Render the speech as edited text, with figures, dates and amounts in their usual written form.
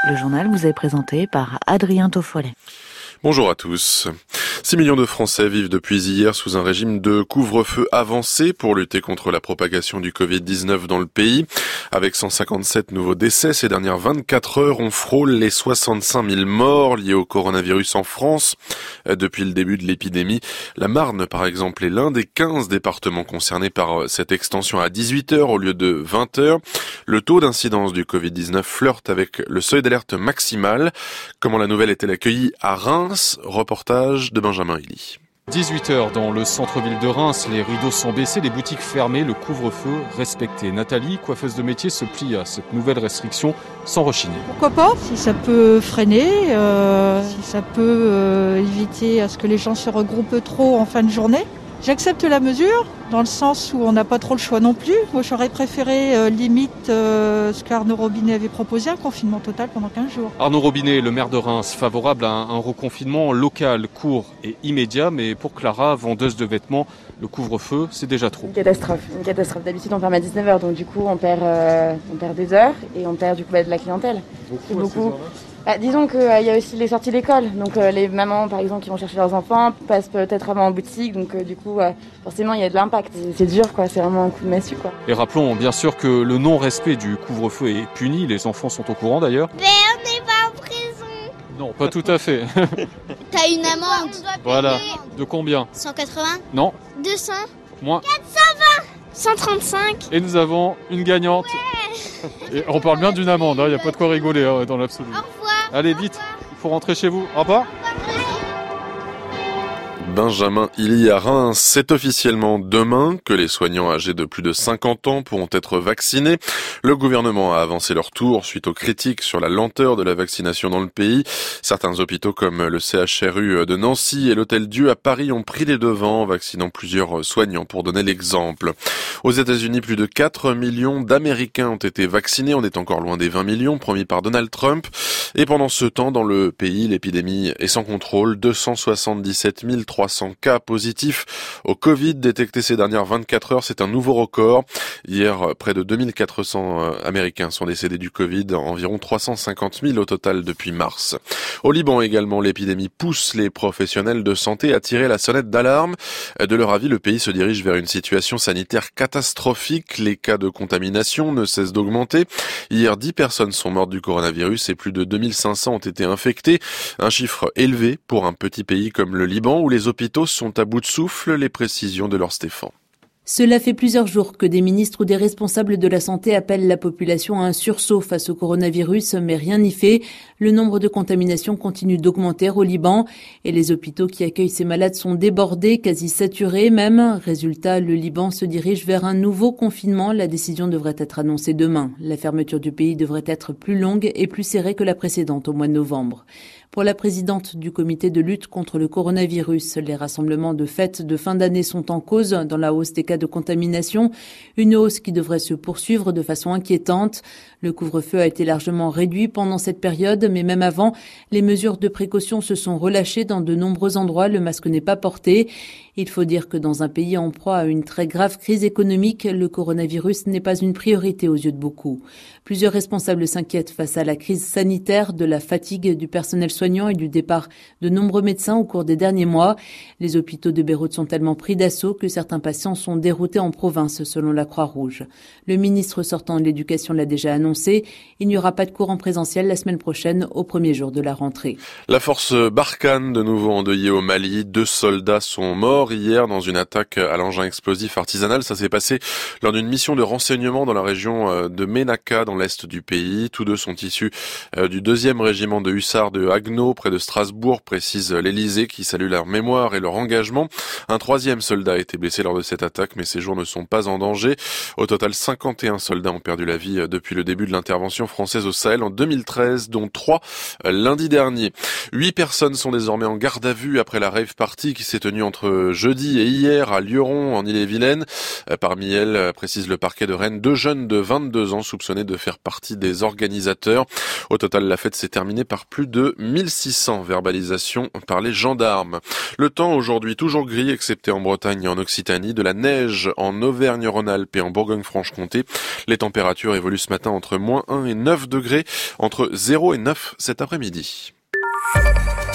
Le journal vous est présenté par Adrien Toffolet. Bonjour à tous. 6 millions de Français vivent depuis hier sous un régime de couvre-feu avancé pour lutter contre la propagation du Covid-19 dans le pays. Avec 157 nouveaux décès ces dernières 24 heures, on frôle les 65 000 morts liés au coronavirus en France. Depuis le début de l'épidémie, la Marne, par exemple, est l'un des 15 départements concernés par cette extension à 18 heures au lieu de 20 heures. Le taux d'incidence du Covid-19 flirte avec le seuil d'alerte maximal. Comment la nouvelle est-elle accueillie à Reims? Reportage de Benjamin Hilly. 18h dans le centre-ville de Reims, les rideaux sont baissés, les boutiques fermées, le couvre-feu respecté. Nathalie, coiffeuse de métier, se plie à cette nouvelle restriction sans rechigner. Pourquoi pas? Si ça peut freiner, si ça peut éviter à ce que les gens se regroupent trop en fin de journée. J'accepte la mesure, dans le sens où on n'a pas trop le choix non plus. Moi, j'aurais préféré limite ce qu'Arnaud Robinet avait proposé, un confinement total pendant 15 jours. Arnaud Robinet, le maire de Reims, favorable à un reconfinement local, court et immédiat. Mais pour Clara, vendeuse de vêtements, le couvre-feu, c'est déjà trop. Une catastrophe. D'habitude, on ferme à 19h, donc du coup, on perd des heures et on perd du coup de la clientèle. Beaucoup. Disons qu'il y a aussi les sorties d'école, donc les mamans par exemple qui vont chercher leurs enfants passent peut-être avant en boutique, donc du coup forcément il y a de l'impact, c'est dur quoi, c'est vraiment un coup de massue quoi. Et rappelons bien sûr que le non-respect du couvre-feu est puni, les enfants sont au courant d'ailleurs. Mais on n'est pas en prison. Non, pas tout à fait. T'as une amende. Voilà, de combien? 180. Non. 200. Moins. 420. 135. Et nous avons une gagnante. Ouais. Et on parle bien d'une amende, il n'y a pas de quoi rigoler dans l'absolu. Au revoir. Allez vite, il faut rentrer chez vous. Au revoir. Benjamin Hilly à Reims, c'est officiellement demain que les soignants âgés de plus de 50 ans pourront être vaccinés. Le gouvernement a avancé leur tour suite aux critiques sur la lenteur de la vaccination dans le pays. Certains hôpitaux comme le CHRU de Nancy et l'Hôtel-Dieu à Paris ont pris les devants, vaccinant plusieurs soignants pour donner l'exemple. Aux États-Unis, plus de 4 millions d'Américains ont été vaccinés. On est encore loin des 20 millions promis par Donald Trump. Et pendant ce temps, dans le pays, l'épidémie est sans contrôle. 277 300 cas positifs au Covid détectés ces dernières 24 heures. C'est un nouveau record. Hier, près de 2400 Américains sont décédés du Covid, environ 350 000 au total depuis mars. Au Liban également, l'épidémie pousse les professionnels de santé à tirer la sonnette d'alarme. De leur avis, le pays se dirige vers une situation sanitaire catastrophique. Les cas de contamination ne cessent d'augmenter. Hier, 10 personnes sont mortes du coronavirus et plus de 2500 ont été infectés. Un chiffre élevé pour un petit pays comme le Liban où les hôpitaux sont à bout de souffle. Les précisions de Laure Stéphane. Cela fait plusieurs jours que des ministres ou des responsables de la santé appellent la population à un sursaut face au coronavirus, mais rien n'y fait. Le nombre de contaminations continue d'augmenter au Liban et les hôpitaux qui accueillent ces malades sont débordés, quasi saturés même. Résultat, le Liban se dirige vers un nouveau confinement. La décision devrait être annoncée demain. La fermeture du pays devrait être plus longue et plus serrée que la précédente au mois de novembre. Pour la présidente du comité de lutte contre le coronavirus, les rassemblements de fêtes de fin d'année sont en cause dans la hausse des cas de contamination, une hausse qui devrait se poursuivre de façon inquiétante. Le couvre-feu a été largement réduit pendant cette période, mais même avant, les mesures de précaution se sont relâchées dans de nombreux endroits. Le masque n'est pas porté. Il faut dire que dans un pays en proie à une très grave crise économique, le coronavirus n'est pas une priorité aux yeux de beaucoup. Plusieurs responsables s'inquiètent face à la crise sanitaire, de la fatigue du personnel soignant et du départ de nombreux médecins au cours des derniers mois. Les hôpitaux de Beyrouth sont tellement pris d'assaut que certains patients sont déroutés en province, selon la Croix-Rouge. Le ministre sortant de l'Éducation l'a déjà annoncé. Il n'y aura pas de cours en présentiel la semaine prochaine, au premier jour de la rentrée. La force Barkhane, de nouveau endeuillée au Mali. 2 soldats sont morts hier dans une attaque à l'engin explosif artisanal. Ça s'est passé lors d'une mission de renseignement dans la région de Ménaka, dans l'est du pays. Tous deux sont issus du 2e régiment de hussards de Haguenau, près de Strasbourg, précise l'Élysée, qui salue leur mémoire et leur engagement. Un 3e soldat a été blessé lors de cette attaque, mais ses jours ne sont pas en danger. Au total, 51 soldats ont perdu la vie depuis le début de l'intervention française au Sahel en 2013, dont 3 lundi dernier. 8 personnes sont désormais en garde à vue après la rave party qui s'est tenue entre jeudi et hier à Lioron, en Ille-et-Vilaine. Parmi elles, précise le parquet de Rennes, 2 jeunes de 22 ans soupçonnés de faire partie des organisateurs. Au total, la fête s'est terminée par plus de 1000 1600 verbalisations par les gendarmes. Le temps aujourd'hui toujours gris, excepté en Bretagne et en Occitanie, de la neige en Auvergne-Rhône-Alpes et en Bourgogne-Franche-Comté. Les températures évoluent ce matin entre -1 et 9 degrés, entre 0 et 9 cet après-midi.